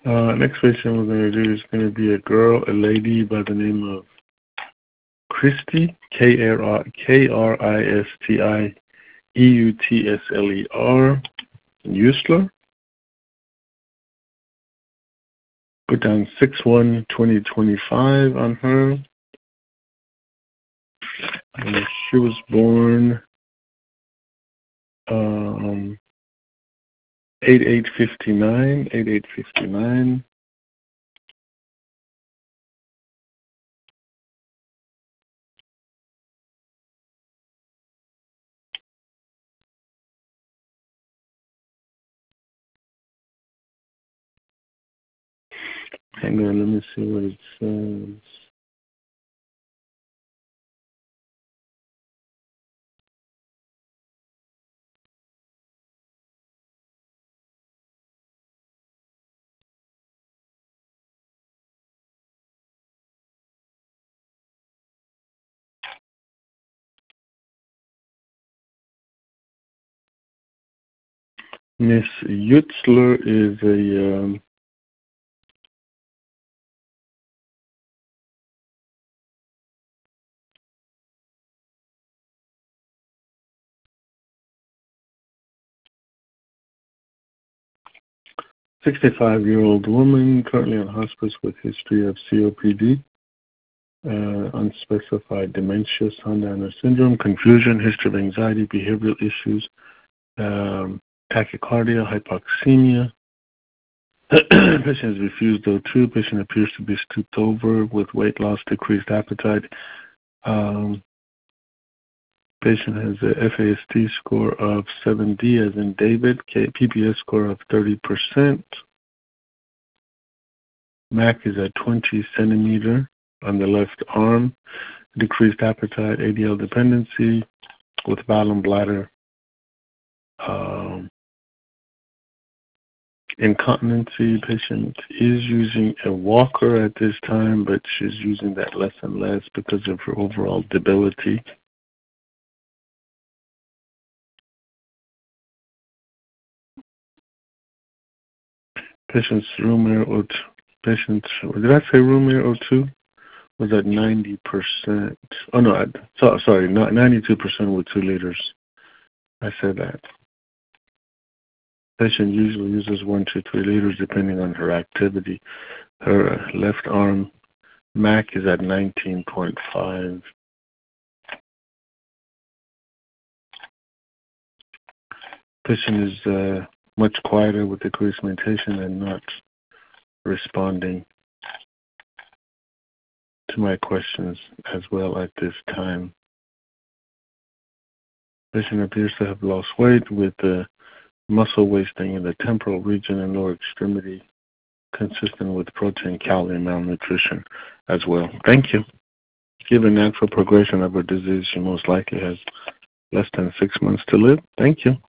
Next patient we're going to do is going to be a lady by the name of Kristi, Kristieutsler, Usler. Put down 6/1/2025 on her. And she was born 8/8/59. Hang on, let me see what it says. Miss Utzler is a 65-year-old woman currently on hospice with history of COPD, unspecified dementia, Sundowner syndrome, confusion, history of anxiety, behavioral issues, tachycardia, hypoxemia. Patient has refused O2. Patient appears to be stooped over with weight loss, decreased appetite. Patient has a FAST score of 7D as in David, PPS score of 30%. MAC is at 20 centimeter on the left arm. Decreased appetite, ADL dependency with bowel and bladder. Incontinency. Patient is using a walker at this time, but she's using that less and less because of her overall debility. Patient's room air O2. Did I say room air O2? Was at 90%. Oh no, sorry, not 92% with 2 liters. I said that. Patient usually uses 1 to 3 liters depending on her activity. Her left arm MAC is at 19.5. Patient is much quieter with decreased mentation and not responding to my questions as well at this time. Patient appears to have lost weight with muscle wasting in the temporal region and lower extremity, consistent with protein, calorie malnutrition as well. Thank you. Given natural progression of her disease, she most likely has less than 6 months to live. Thank you.